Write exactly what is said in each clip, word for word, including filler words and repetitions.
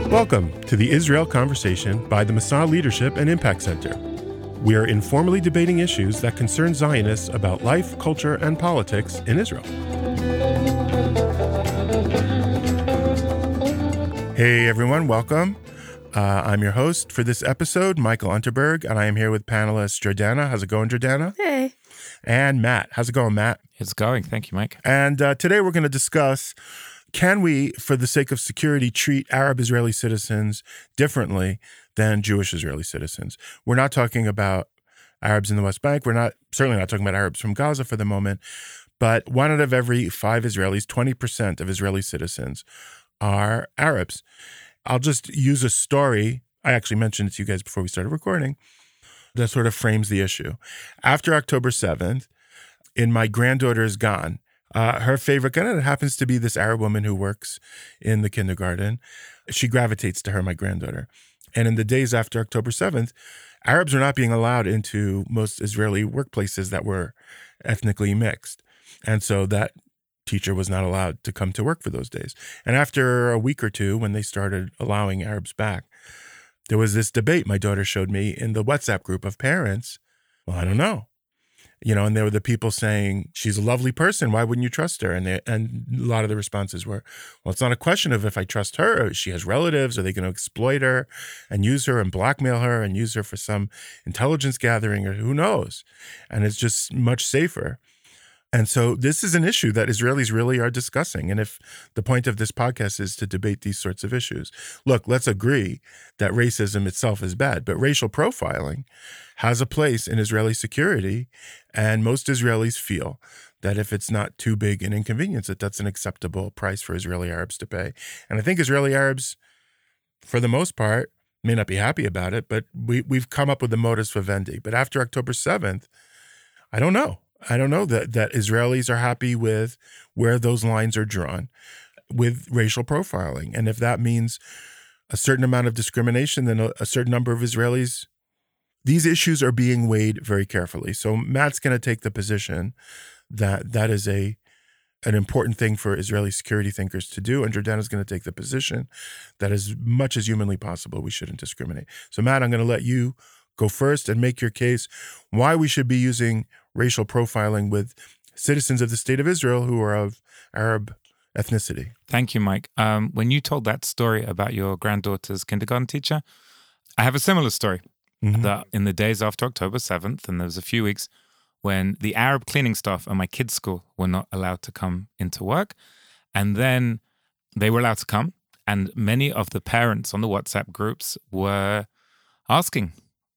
Welcome to the Israel Conversation by the Massa Leadership and Impact Center. We are informally debating issues that concern Zionists about life, culture, and politics in Israel. Hey everyone, welcome. Uh, I'm your host for this episode, Michael Unterberg, and I am here with panelist Jordana. How's it going, Jordana? Hey. And Matt. How's it going, Matt? It's going. Thank you, Mike. And uh, today we're going to discuss, can we, for the sake of security, treat Arab Israeli citizens differently than Jewish Israeli citizens? We're not talking about Arabs in the West Bank. We're not certainly not talking about Arabs from Gaza for the moment. But one out of every five Israelis, twenty percent of Israeli citizens are Arabs. I'll just use a story. I actually mentioned it to you guys before we started recording that sort of frames the issue. After October seventh, in my granddaughter's Gan, uh, her favorite, and it happens to be this Arab woman who works in the kindergarten. She gravitates to her, my granddaughter. And in the days after October seventh, Arabs were not being allowed into most Israeli workplaces that were ethnically mixed. And so that teacher was not allowed to come to work for those days. And after a week or two, when they started allowing Arabs back, there was this debate my daughter showed me in the WhatsApp group of parents. Well, I don't know. You know, and there were the people saying, she's a lovely person. Why wouldn't you trust her? And they, and a lot of the responses were, well, it's not a question of if I trust her. She has relatives. Are they going to exploit her and use her and blackmail her and use her for some intelligence gathering or who knows? And it's just much safer. And so this is an issue that Israelis really are discussing. And if the point of this podcast is to debate these sorts of issues, look, let's agree that racism itself is bad, but racial profiling has a place in Israeli security. And most Israelis feel that if it's not too big an inconvenience, that that's an acceptable price for Israeli Arabs to pay. And I think Israeli Arabs, for the most part, may not be happy about it, but we, we've come up with the modus vivendi. But after October seventh, I don't know. I don't know that, that Israelis are happy with where those lines are drawn with racial profiling. And if that means a certain amount of discrimination, then a, a certain number of Israelis, these issues are being weighed very carefully. So Matt's going to take the position that that is a an important thing for Israeli security thinkers to do. And Jordana's going to take the position that as much as humanly possible, we shouldn't discriminate. So Matt, I'm going to let you go first and make your case why we should be using racial profiling with citizens of the state of Israel who are of Arab ethnicity. Thank you, Mike. Um, when you told that story about your granddaughter's kindergarten teacher, I have a similar story. Mm-hmm. That in the days after October seventh, and there was a few weeks when the Arab cleaning staff at my kids' school were not allowed to come into work. And then they were allowed to come. And many of the parents on the WhatsApp groups were asking,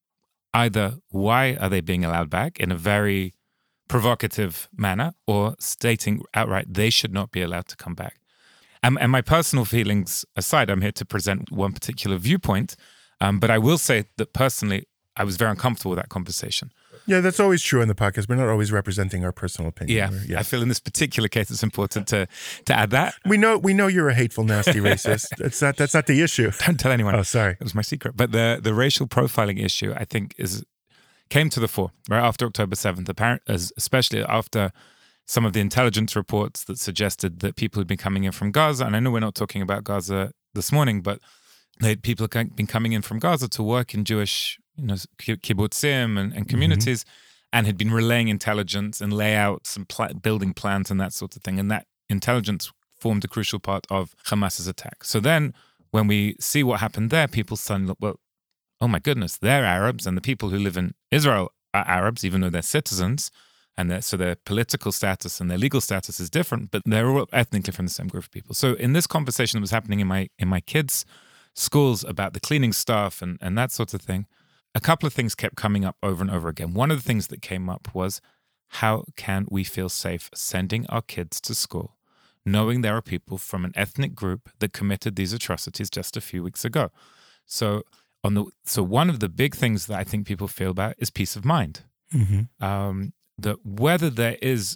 either why are they being allowed back in a very provocative manner, or stating outright they should not be allowed to come back. And, and my personal feelings aside, I'm here to present one particular viewpoint, um, but I will say that personally, I was very uncomfortable with that conversation. Yeah, that's always true in the podcast. We're not always representing our personal opinion. Yeah, yeah. I feel in this particular case it's important to to add that. We know we know you're a hateful, nasty racist. That's not that's not the issue. Don't tell anyone. Oh, sorry. It was my secret. But the, the racial profiling issue, I think, is came to the fore right after October seventh, apparent, as, especially after some of the intelligence reports that suggested that people had been coming in from Gaza, and I know we're not talking about Gaza this morning, but they, people had been coming in from Gaza to work in Jewish you know, kibbutzim and, and communities, mm-hmm. and had been relaying intelligence and layouts and pl- building plans and that sort of thing. And that intelligence formed a crucial part of Hamas's attack. So then when we see what happened there, people suddenly look, well, oh my goodness, they're Arabs, and the people who live in Israel are Arabs, even though they're citizens. And they're, so their political status and their legal status is different, but they're all ethnically from the same group of people. So in this conversation that was happening in my in my kids' schools about the cleaning staff and, and that sort of thing, a couple of things kept coming up over and over again. One of the things that came up was, how can we feel safe sending our kids to school, knowing there are people from an ethnic group that committed these atrocities just a few weeks ago? So on the so one of the big things that I think people feel about is peace of mind. Mm-hmm. Um, that whether there is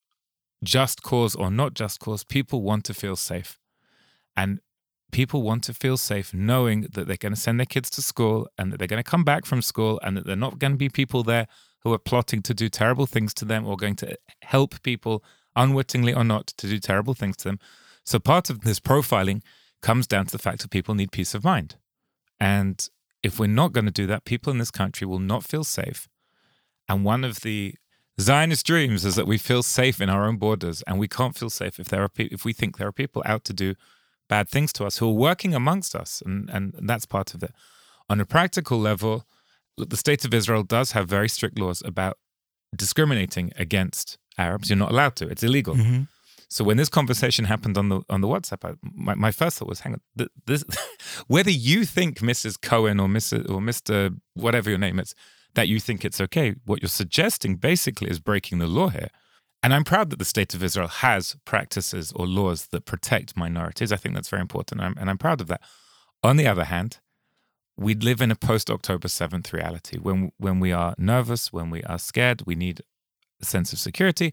just cause or not just cause, people want to feel safe. And people want to feel safe knowing that they're going to send their kids to school and that they're going to come back from school and that they're not going to be people there who are plotting to do terrible things to them or going to help people, unwittingly or not, to do terrible things to them. So part of this profiling comes down to the fact that people need peace of mind. And if we're not going to do that, people in this country will not feel safe. And one of the Zionist dreams is that we feel safe in our own borders, and we can't feel safe if there are pe- if we think there are people out to do bad things to us who are working amongst us, and, and that's part of it. On a practical level, the State of Israel does have very strict laws about discriminating against Arabs. You're not allowed to. It's illegal. Mm-hmm. So when this conversation happened on the on the WhatsApp, I, my, my first thought was, hang on, th- this, whether you think Missus Cohen or Missus or Mister whatever your name is, that you think it's okay, what you're suggesting basically is breaking the law here. And I'm proud that the State of Israel has practices or laws that protect minorities. I think that's very important, and I'm, and I'm proud of that. On the other hand, we live in a post-October seventh reality. When when we are nervous, when we are scared, we need a sense of security.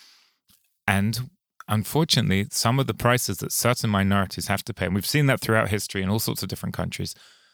And unfortunately, some of the prices that certain minorities have to pay, and we've seen that throughout history in all sorts of different countries,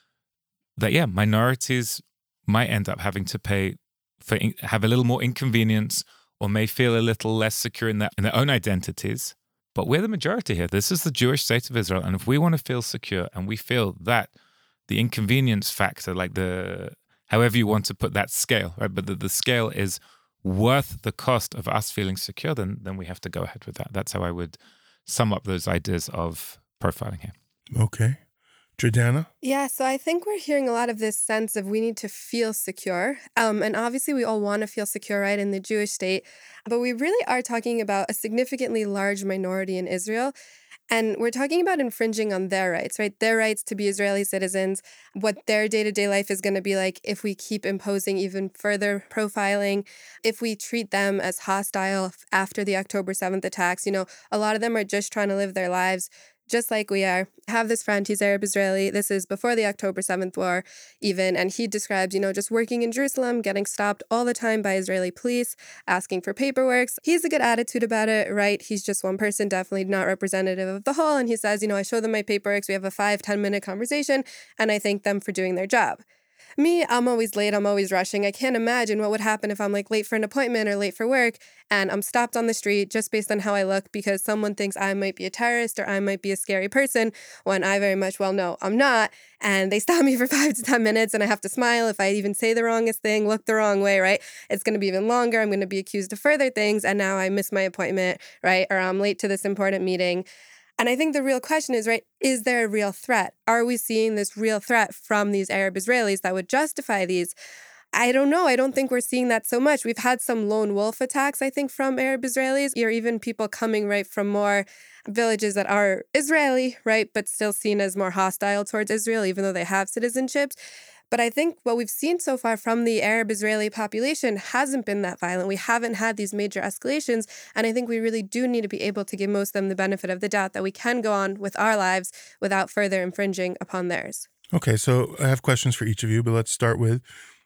that, yeah, minorities might end up having to pay for, have a little more inconvenience, or may feel a little less secure in their, in their own identities. But we're the majority here. This is the Jewish state of Israel. And if we want to feel secure, and we feel that the inconvenience factor, like the, however you want to put that scale, right? But the, the scale is worth the cost of us feeling secure, then, then we have to go ahead with that. That's how I would sum up those ideas of profiling here. Okay. Jordana? Yeah, so I think we're hearing a lot of this sense of we need to feel secure. Um, and obviously we all want to feel secure, right, in the Jewish state. But we really are talking about a significantly large minority in Israel. And we're talking about infringing on their rights, right? Their rights to be Israeli citizens, what their day-to-day life is going to be like if we keep imposing even further profiling, if we treat them as hostile after the October seventh attacks. You know, a lot of them are just trying to live their lives just like we are. I have this friend, he's Arab Israeli. This is before the October seventh war even. And he describes, you know, just working in Jerusalem, getting stopped all the time by Israeli police, asking for paperwork. He has a good attitude about it, right? He's just one person, definitely not representative of the whole. And he says, you know, I show them my paperwork. We have a five, ten minute conversation, and I thank them for doing their job. Me, I'm always late. I'm always rushing. I can't imagine what would happen if I'm like late for an appointment or late for work and I'm stopped on the street just based on how I look because someone thinks I might be a terrorist or I might be a scary person when I very much well know I'm not. And they stop me for five to ten minutes and I have to smile if I even say the wrongest thing, look the wrong way, right? It's going to be even longer. I'm going to be accused of further things. And now I miss my appointment, right? Or I'm late to this important meeting. And I think the real question is, right, is there a real threat? Are we seeing this real threat from these Arab Israelis that would justify these? I don't know. I don't think we're seeing that so much. We've had some lone wolf attacks, I think, from Arab Israelis, or even people coming, right, from more villages that are Israeli, right, but still seen as more hostile towards Israel, even though they have citizenships. But I think what we've seen so far from the Arab Israeli population hasn't been that violent. We haven't had these major escalations. And I think we really do need to be able to give most of them the benefit of the doubt that we can go on with our lives without further infringing upon theirs. Okay, so I have questions for each of you, but let's start with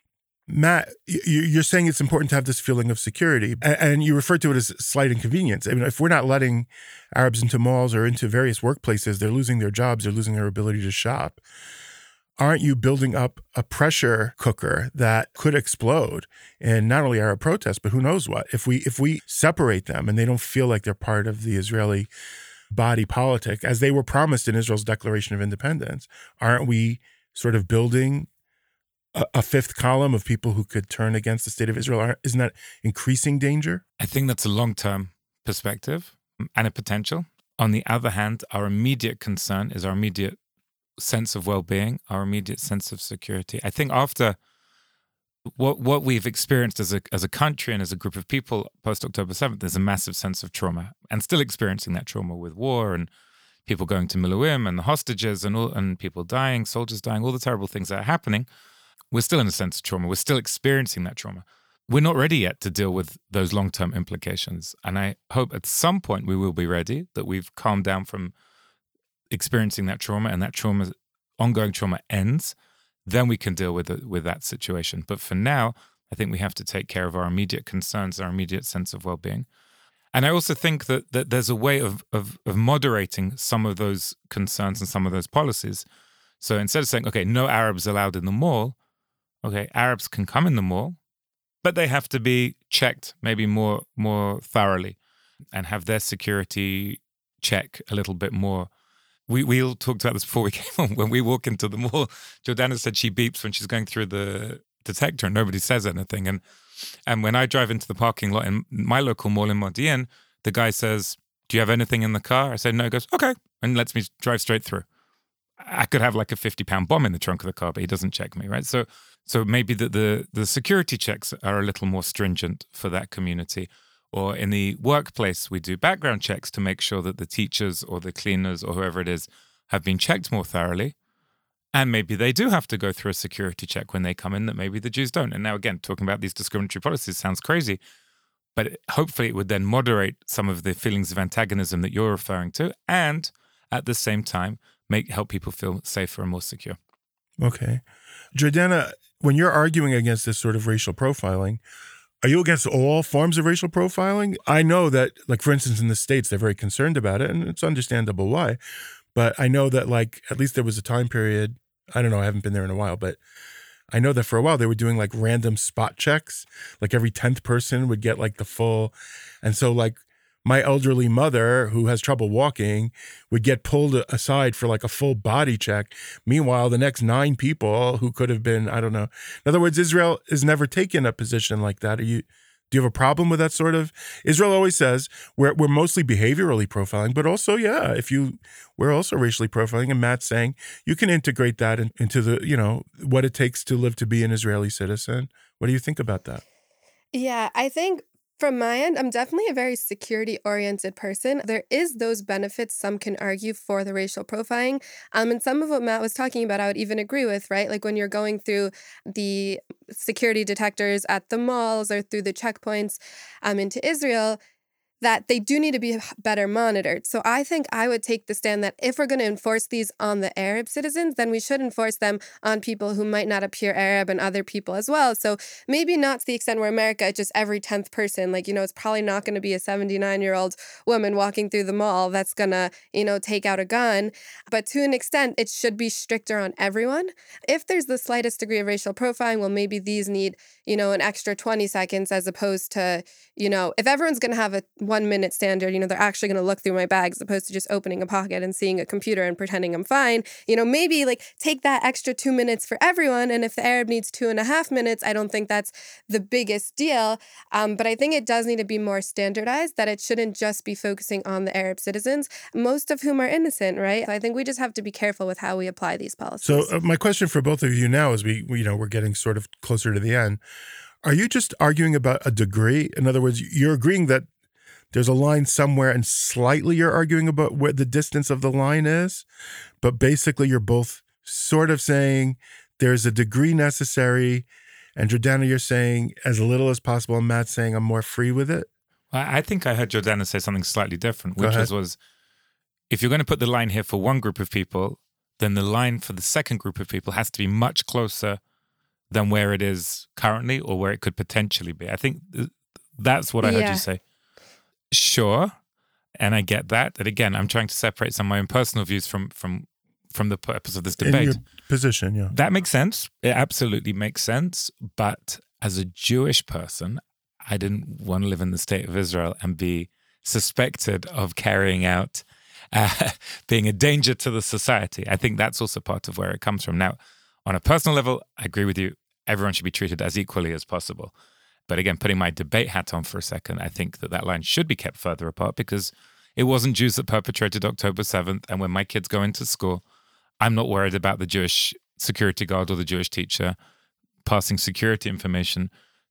Matt. You're saying it's important to have this feeling of security, and you refer to it as slight inconvenience. I mean, if we're not letting Arabs into malls or into various workplaces, they're losing their jobs, they're losing their ability to shop. Aren't you building up a pressure cooker that could explode in not only Arab protests, but who knows what? If we if we separate them and they don't feel like they're part of the Israeli body politic, as they were promised in Israel's Declaration of Independence, aren't we sort of building a, a fifth column of people who could turn against the state of Israel? Aren't, isn't that increasing danger? I think that's a long-term perspective and a potential. On the other hand, our immediate concern is our immediate sense of well-being, our immediate sense of security. I think after what what we've experienced as a as a country and as a group of people post-October seventh, there's a massive sense of trauma, and still experiencing that trauma with war and people going to Miluim and the hostages and all, and people dying, soldiers dying, all the terrible things that are happening. We're still in a sense of trauma. We're still experiencing that trauma. We're not ready yet to deal with those long-term implications. And I hope at some point we will be ready, that we've calmed down from experiencing that trauma and that trauma, ongoing trauma ends, then we can deal with it, with that situation. But for now, I think we have to take care of our immediate concerns, our immediate sense of well-being. And I also think that, that there's a way of, of of moderating some of those concerns and some of those policies. So instead of saying, okay, no Arabs allowed in the mall, okay, Arabs can come in the mall, but they have to be checked maybe more more thoroughly and have their security check a little bit more we, we all talked about this before we came on. When we walk into the mall, Jordana said she beeps when she's going through the detector and nobody says anything. And and when I drive into the parking lot in my local mall in Modi'in, the guy says, do you have anything in the car? I said, no. He goes, okay, and lets me drive straight through. I could have like a fifty pound bomb in the trunk of the car, but he doesn't check me, right? So so maybe the, the, the security checks are a little more stringent for that community. Or in the workplace, we do background checks to make sure that the teachers or the cleaners or whoever it is have been checked more thoroughly. And maybe they do have to go through a security check when they come in that maybe the Jews don't. And now, again, talking about these discriminatory policies sounds crazy, but hopefully it would then moderate some of the feelings of antagonism that you're referring to, and at the same time, make help people feel safer and more secure. Okay. Jordana, when you're arguing against this sort of racial profiling, are you against all forms of racial profiling? I know that, like, for instance, in the States, they're very concerned about it, and it's understandable why. But I know that, like, at least there was a time period, I don't know, I haven't been there in a while, but I know that for a while they were doing, like, random spot checks. Like, every tenth person would get, like, the full. And so, like, my elderly mother, who has trouble walking, would get pulled aside for like a full body check. Meanwhile, the next nine people who could have been, I don't know. In other words, Israel has never taken a position like that. Are you, do you have a problem with that sort of? Israel always says we're we're mostly behaviorally profiling, but also, yeah, if you, we're also racially profiling. And Matt's saying you can integrate that in, into the, you know, what it takes to live to be an Israeli citizen. What do you think about that? Yeah, I think from my end, I'm definitely a very security-oriented person. There is those benefits some can argue for the racial profiling. Um, and some of what Matt was talking about, I would even agree with, right? Like when you're going through the security detectors at the malls or through the checkpoints um, into Israel, that they do need to be better monitored. So I think I would take the stand that if we're going to enforce these on the Arab citizens, then we should enforce them on people who might not appear Arab and other people as well. So maybe not to the extent where America, just every tenth person, like, you know, it's probably not going to be a seventy-nine-year-old woman walking through the mall that's going to, you know, take out a gun. But to an extent, it should be stricter on everyone. If there's the slightest degree of racial profiling, well, maybe these need, you know, an extra twenty seconds as opposed to, you know, if everyone's going to have a one minute standard, you know, they're actually going to look through my bag as opposed to just opening a pocket and seeing a computer and pretending I'm fine. You know, maybe like take that extra two minutes for everyone. And if the Arab needs two and a half minutes, I don't think that's the biggest deal. Um, but I think it does need to be more standardized, that it shouldn't just be focusing on the Arab citizens, most of whom are innocent, right? So I think we just have to be careful with how we apply these policies. So uh, my question for both of you now is we, we, you know, we're getting sort of closer to the end. Are you just arguing about a degree? In other words, you're agreeing that there's a line somewhere and slightly you're arguing about where the distance of the line is, but basically you're both sort of saying there's a degree necessary, and Jordana, you're saying as little as possible, and Matt's saying I'm more free with it? I think I heard Jordana say something slightly different, Go which ahead. was, was if you're going to put the line here for one group of people, then the line for the second group of people has to be much closer than where it is currently or where it could potentially be. I think that's what I heard Yeah. you say. Sure, and I get that. And again, I'm trying to separate some of my own personal views from from from the purpose of this In debate. your position, yeah. That makes sense. It absolutely makes sense. But as a Jewish person, I didn't want to live in the state of Israel and be suspected of carrying out, uh, being a danger to the society. I think that's also part of where it comes from. Now, on a personal level, I agree with you. Everyone should be treated as equally as possible. But again, putting my debate hat on for a second, I think that that line should be kept further apart because it wasn't Jews that perpetrated October seventh. And when my kids go into school, I'm not worried about the Jewish security guard or the Jewish teacher passing security information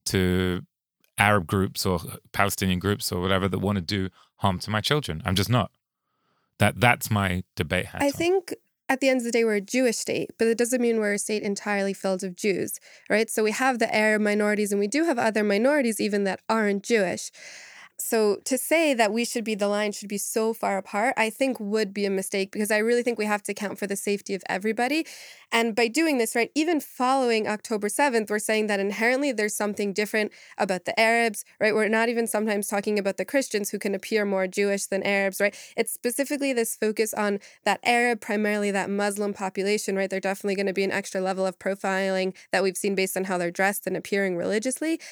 to Arab groups or Palestinian groups or whatever that want to do harm to my children. I'm just not. That That's my debate hat I on. think at the end of the day, we're a Jewish state, but it doesn't mean we're a state entirely filled with Jews, right? So we have the Arab minorities, and we do have other minorities even that aren't Jewish. So to say that we should be, the line should be so far apart, I think would be a mistake, because I really think we have to account for the safety of everybody. And by doing this, right, even following October seventh, we're saying that inherently there's something different about the Arabs, right? We're not even sometimes talking about the Christians who can appear more Jewish than Arabs, right? It's specifically this focus on that Arab, primarily that Muslim population, right? They're definitely going to be an extra level of profiling that we've seen based on how they're dressed and appearing religiously.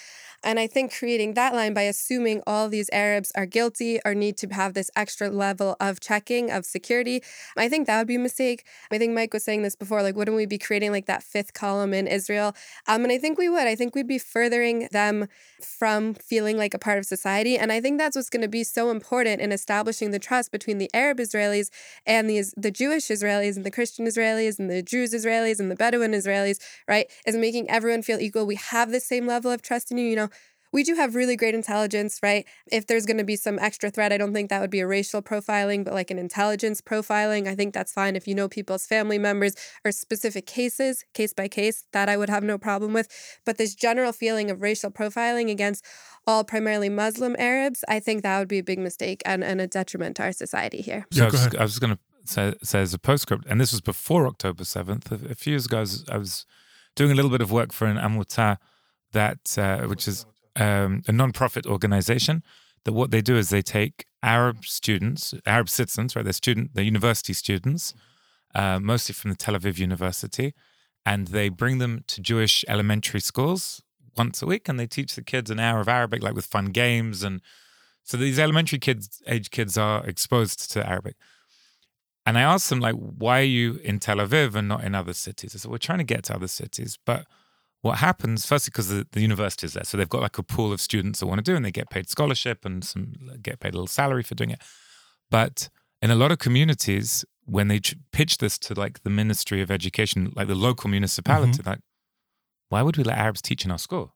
And I think creating that line by assuming all these Arabs are guilty or need to have this extra level of checking, of security, I think that would be a mistake. I think Mike was saying this before, like, wouldn't we be creating like that fifth column in Israel? Um, and I think we would. I think we'd be furthering them from feeling like a part of society. And I think that's what's going to be so important in establishing the trust between the Arab Israelis and these the Jewish Israelis and the Christian Israelis and the Druze Israelis and the Bedouin Israelis, right? Is making everyone feel equal. We have the same level of trust in you. You know, we do have really great intelligence, right? If there's going to be some extra threat, I don't think that would be a racial profiling, but like an intelligence profiling. I think that's fine if you know people's family members or specific cases, case by case, that I would have no problem with. But this general feeling of racial profiling against all primarily Muslim Arabs, I think that would be a big mistake and, and a detriment to our society here. So yeah, I was, I was going to say, say as a postscript, and this was before October seventh, a, a few years ago, I was, I was doing a little bit of work for an Amutah, that, uh, which is Um, a non-profit organization, that what they do is they take Arab students, Arab citizens, right? They're student, they're university students, uh, mostly from the Tel Aviv University, and they bring them to Jewish elementary schools once a week, and they teach the kids an hour of Arabic, like with fun games, and so these elementary kids, age kids, are exposed to Arabic. And I asked them, like, why are you in Tel Aviv and not in other cities? I said, we're trying to get to other cities, but what happens, firstly, because the, the university is there, so they've got like a pool of students that want to do, and they get paid scholarship and some get paid a little salary for doing it. But in a lot of communities, when they pitch this to like the Ministry of Education, like the local municipality, mm-hmm. like, why would we let Arabs teach in our school?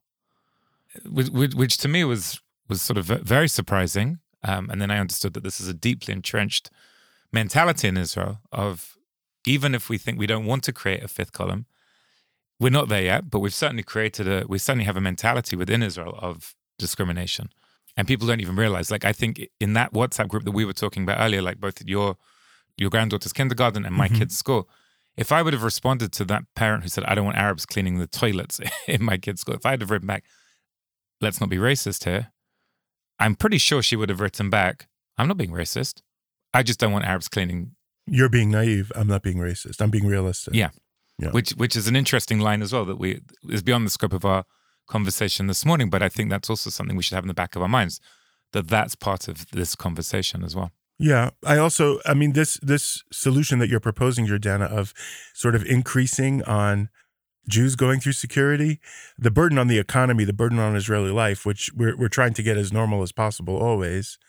Which, which, which to me was was sort of very surprising. Um, and then I understood that this is a deeply entrenched mentality in Israel of, even if we think we don't want to create a fifth column, we're not there yet, but we've certainly created a, we certainly have a mentality within Israel of discrimination. And people don't even realize, like, I think in that WhatsApp group that we were talking about earlier, like both your your granddaughter's kindergarten and my mm-hmm. kid's school, if I would have responded to that parent who said, I don't want Arabs cleaning the toilets in my kid's school, if I'd have written back, let's not be racist here, I'm pretty sure she would have written back, I'm not being racist. I just don't want Arabs cleaning. You're being naive. I'm not being racist. I'm being realistic. Yeah. Yeah. Which which is an interesting line as well, that we is beyond the scope of our conversation this morning, but I think that's also something we should have in the back of our minds, that that's part of this conversation as well. Yeah. I also, I mean, this this solution that you're proposing, Jordana, of sort of increasing on Jews going through security, the burden on the economy, the burden on Israeli life, which we're we're trying to get as normal as possible always.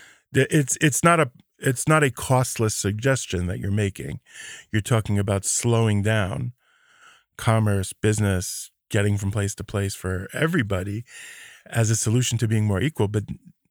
It's it's not a It's not a costless suggestion that you're making. You're talking about slowing down commerce, business, getting from place to place for everybody as a solution to being more equal. But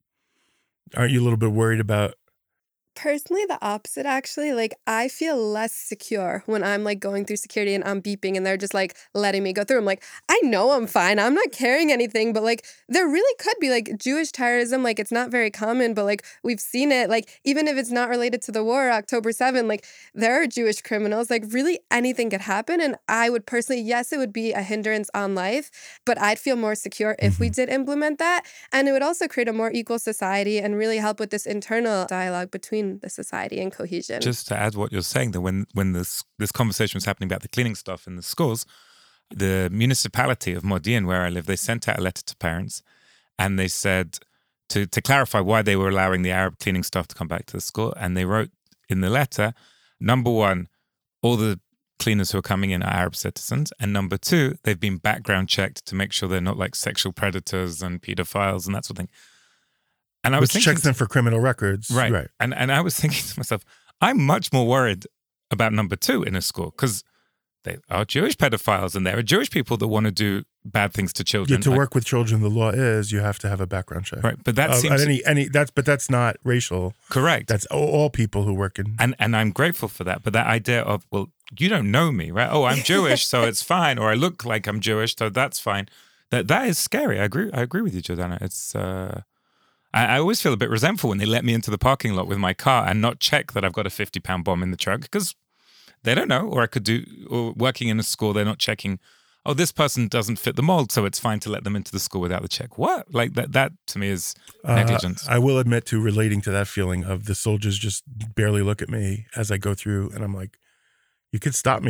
aren't you a little bit worried about? Personally, the opposite, actually. Like, I feel less secure when I'm like going through security and I'm beeping and they're just like letting me go through. I'm like, I know I'm fine. I'm not carrying anything. But like, there really could be like Jewish terrorism. Like, it's not very common, but like, we've seen it. Like, even if it's not related to the war, October seventh, like, there are Jewish criminals. Like, really anything could happen. And I would personally, yes, it would be a hindrance on life, but I'd feel more secure if mm-hmm. we did implement that. And it would also create a more equal society and really help with this internal dialogue between the society and cohesion. Just to add what you're saying, that when when this this conversation was happening about the cleaning stuff in the schools, the municipality of Modi'in, where I live, they sent out a letter to parents, and they said to to clarify why they were allowing the Arab cleaning staff to come back to the school, and they wrote in the letter, number one, all the cleaners who are coming in are Arab citizens, and number two, they've been background checked to make sure they're not like sexual predators and pedophiles and that sort of thing. And I was Which thinking, checks them for criminal records. Right. right. And and I was thinking to myself, I'm much more worried about number two in a school, because they are Jewish pedophiles and there are Jewish people that want to do bad things to children. Yeah, to like, work with children, the law is you have to have a background check. Right. But that uh, seems... Any, any, that's, but that's not racial. Correct. That's all, all people who work in... And, and I'm grateful for that. But that idea of, well, you don't know me, right? Oh, I'm Jewish, so it's fine. Or I look like I'm Jewish, so that's fine. That That is scary. I agree I agree with you, Jordana. It's... Uh, I always feel a bit resentful when they let me into the parking lot with my car and not check that I've got a fifty pound bomb in the trunk, because they don't know. Or I could do, or working in a school, they're not checking, oh, this person doesn't fit the mold, so it's fine to let them into the school without the check. What? Like that, that to me is negligence. Uh, I will admit to relating to that feeling of the soldiers just barely look at me as I go through, and I'm like, you could stop me for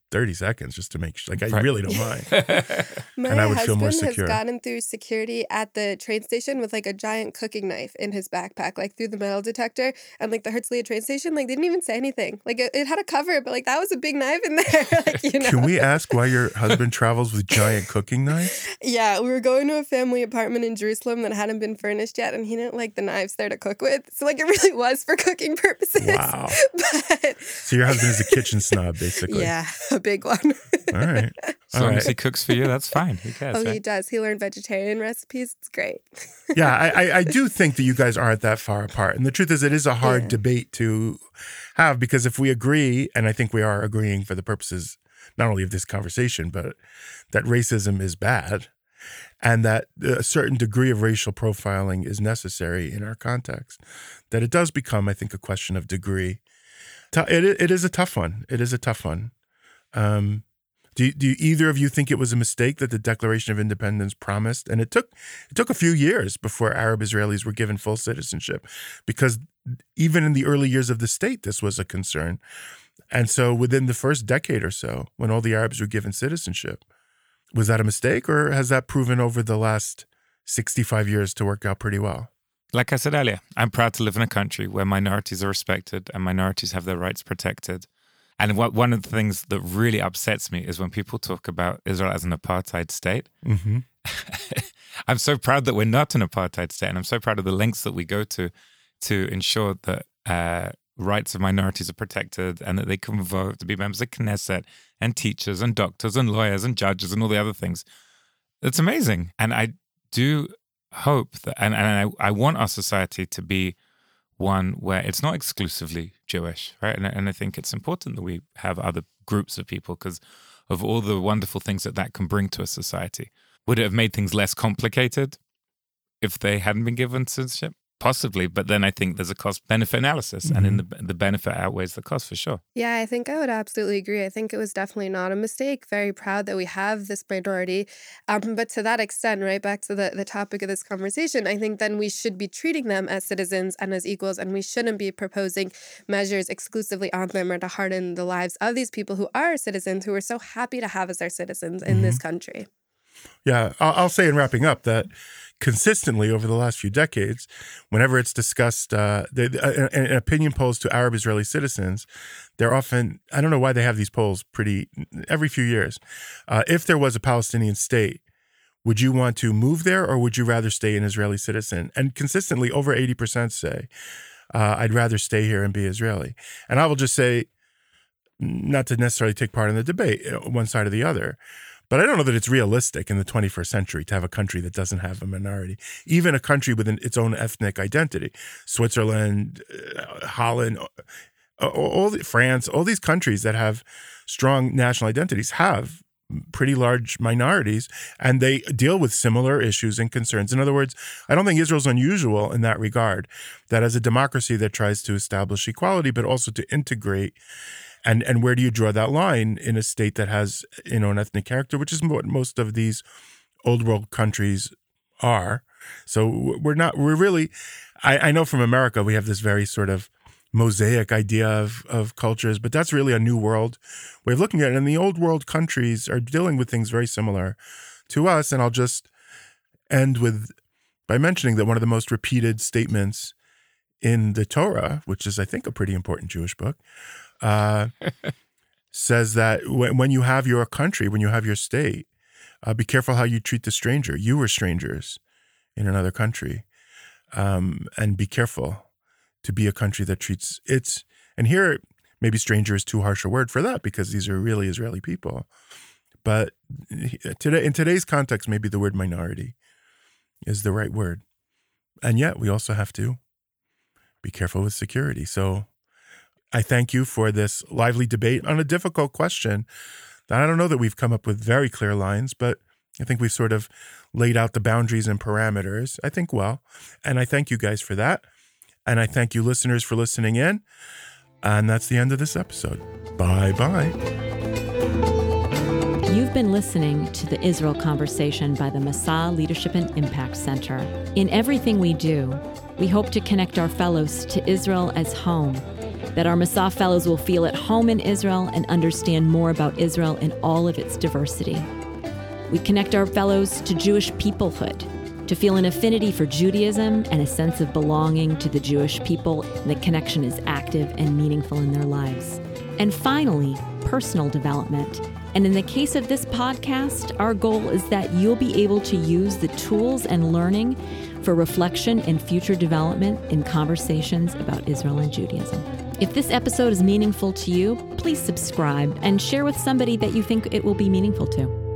thirty seconds just to make sure. Like, I Right. really don't mind. My And I would feel husband more has secure. gotten through security at the train station with like a giant cooking knife in his backpack, like through the metal detector. And like the Herzliya train station, like they didn't even say anything. Like it, it had a cover, but like that was a big knife in there. like, you know. Can we ask why your husband travels with giant cooking knives? Yeah, we were going to a family apartment in Jerusalem that hadn't been furnished yet, and he didn't like the knives there to cook with. So like it really was for cooking purposes. Wow. But So your husband is a kitchen snob, basically. yeah, a big one. All right. As All long right. as he cooks for you, that's fine. Who cares? Oh, he right? does. He learned vegetarian recipes. It's great. Yeah, I, I, I do think that you guys aren't that far apart. And the truth is, it is a hard Yeah. debate to have, because if we agree, and I think we are agreeing for the purposes not only of this conversation, but that racism is bad and that a certain degree of racial profiling is necessary in our context, that it does become, I think, a question of degree. Tou- It, it is a tough one. It is a tough one. Um, do, do either of you think it was a mistake that the Declaration of Independence promised? And it took it took a few years before Arab Israelis were given full citizenship, because even in the early years of the state, this was a concern. And so within the first decade or so, when all the Arabs were given citizenship, was that a mistake, or has that proven over the last sixty-five years to work out pretty well? Like I said earlier, I'm proud to live in a country where minorities are respected and minorities have their rights protected. And what, one of the things that really upsets me is when people talk about Israel as an apartheid state. Mm-hmm. I'm so proud that we're not an apartheid state, and I'm so proud of the lengths that we go to to ensure that uh, rights of minorities are protected and that they can vote to be members of Knesset and teachers and doctors and lawyers and judges and all the other things. It's amazing. And I do hope that, and, and I, I want our society to be one where it's not exclusively Jewish, right? And, and I think it's important that we have other groups of people because of all the wonderful things that that can bring to a society. Would it have made things less complicated if they hadn't been given citizenship? Possibly, but then I think there's a cost-benefit analysis, mm-hmm. and in the the benefit outweighs the cost for sure. Yeah, I think I would absolutely agree. I think it was definitely not a mistake. Very proud that we have this minority. Um, but to that extent, right, back to the, the topic of this conversation, I think then we should be treating them as citizens and as equals, and we shouldn't be proposing measures exclusively on them or to harden the lives of these people who are citizens, who we're so happy to have as our citizens in mm-hmm. this country. Yeah, I'll, I'll say in wrapping up that consistently over the last few decades, whenever it's discussed, uh, the, the, uh, opinion polls to Arab Israeli citizens, they're often, I don't know why they have these polls pretty, every few years. Uh, if there was a Palestinian state, would you want to move there or would you rather stay an Israeli citizen? And consistently over eighty percent say, uh, I'd rather stay here and be Israeli. And I will just say, not to necessarily take part in the debate, one side or the other, but I don't know that it's realistic in the twenty-first century to have a country that doesn't have a minority, even a country with an, its own ethnic identity. Switzerland, uh, Holland, uh, all the, France, all these countries that have strong national identities have pretty large minorities, and they deal with similar issues and concerns. In other words, I don't think Israel's unusual in that regard, that as a democracy that tries to establish equality, but also to integrate. And and where do you draw that line in a state that has, you know, an ethnic character, which is what most of these old world countries are. So we're not, we're really, I, I know from America, we have this very sort of mosaic idea of, of cultures, but that's really a new world way of looking at it. And the old world countries are dealing with things very similar to us. And I'll just end with, by mentioning that one of the most repeated statements in the Torah, which is, I think, a pretty important Jewish book, uh, says that when, when you have your country, when you have your state, uh, be careful how you treat the stranger. You were strangers in another country, um, and be careful to be a country that treats its, and here maybe stranger is too harsh a word for that because these are really Israeli people. But today, in today's context, maybe the word minority is the right word. And yet we also have to be careful with security. So I thank you for this lively debate on a difficult question that I don't know that we've come up with very clear lines, but I think we've sort of laid out the boundaries and parameters, I think, well. And I thank you guys for that. And I thank you listeners for listening in. And that's the end of this episode. Bye-bye. You've been listening to the Israel Conversation by the Masa Leadership and Impact Center. In everything we do, we hope to connect our fellows to Israel as home, that our Massa Fellows will feel at home in Israel and understand more about Israel in all of its diversity. We connect our fellows to Jewish peoplehood, to feel an affinity for Judaism and a sense of belonging to the Jewish people. The connection is active and meaningful in their lives. And finally, personal development. And in the case of this podcast, our goal is that you'll be able to use the tools and learning for reflection and future development in conversations about Israel and Judaism. If this episode is meaningful to you, please subscribe and share with somebody that you think it will be meaningful to.